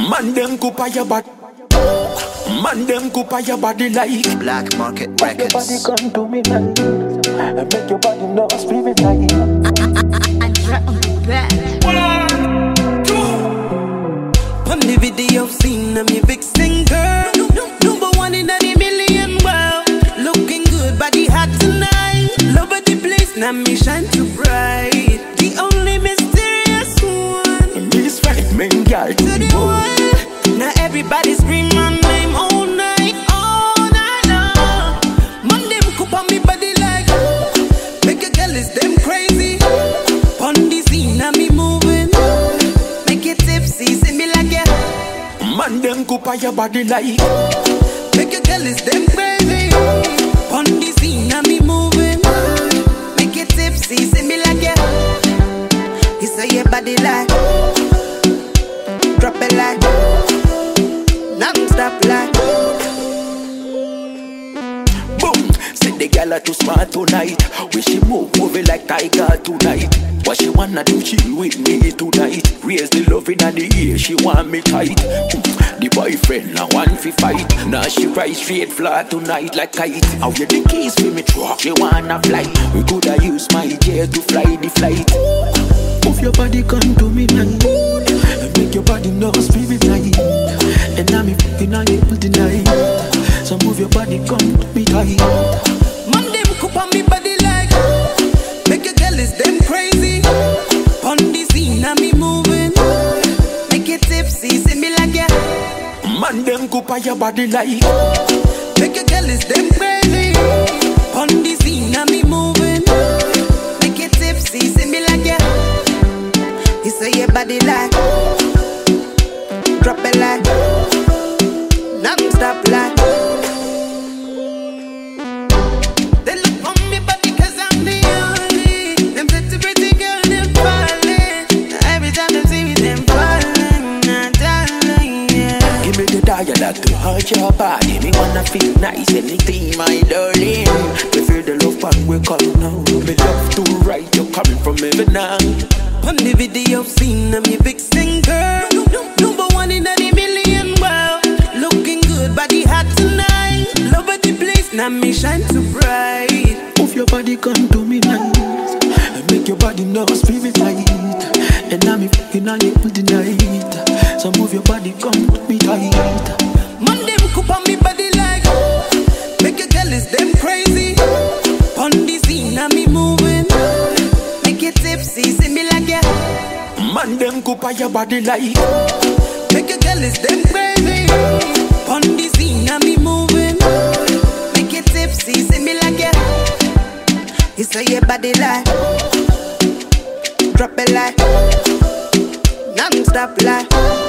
Man them coupa your body. Man them coupa your body like Black Market Make your body Records. come to me, man. And make your body know spirit like On the video scene, I'm your vixen girl. Number one in a million world. Looking good, body hot tonight. Love at the place, now me shine too bright. The only mysterious one. this right man, girl, To the world. Now everybody scream my name all night long. Man, them coop on me body like make a girl is them crazy. On the scene, now me moving. Make it tipsy, see me like yeah. Man them coupa your body like Make a girl is them crazy. On the scene, now me moving. Make it tipsy, see me like yeah. You say your body like drop it like non-stop like. boom. Say the girl are too smart tonight. We she move it like tiger tonight. What she wanna do, chill with me tonight. Raise the love in the ear, she want me tight. The boyfriend now want fi fight. Now she ride straight flat tonight like kite. How you the keys for me truck? She wanna fly. We coulda use my jet to fly the flight. Move your body come to me, man. And make your body know spirit night. And now me fucking on you tonight. So move your body come to me tight. Man, them coop on me body like make a girl is them crazy. On the scene, now me moving. Make it tipsy, see me like yeah. Man them coupa your body like Make a girl is them crazy. On the scene, now me moving. Make it tipsy, see me like yeah. You say your body like drop it like non-stop like. They look on me body cause I'm the only. Them pretty girl, them falling. Every time they see me, them falling. Darling, yeah. give me the dialogue to hurt your body. Me wanna feel nice anything, my darling. Me feel the love when we come now. Me love to right, you coming from heaven now. On the video scene, I'm your vixen girl. Number one in a million world. Looking good, body hot tonight. Love at the place, now me shine too bright. Move your body come to me nice. And make your body know spirit light. And now me fucking on you tonight. So move your body come to me tight. Man, them coop on me body like make a girl is them crazy. On the scene, now me moving. Make it tipsy, see me like yeah. Man them coupa your body like Make a girl is them crazy. On the scene, now me moving. Make it tipsy, see me like yeah. You say your body like drop it like non-stop like.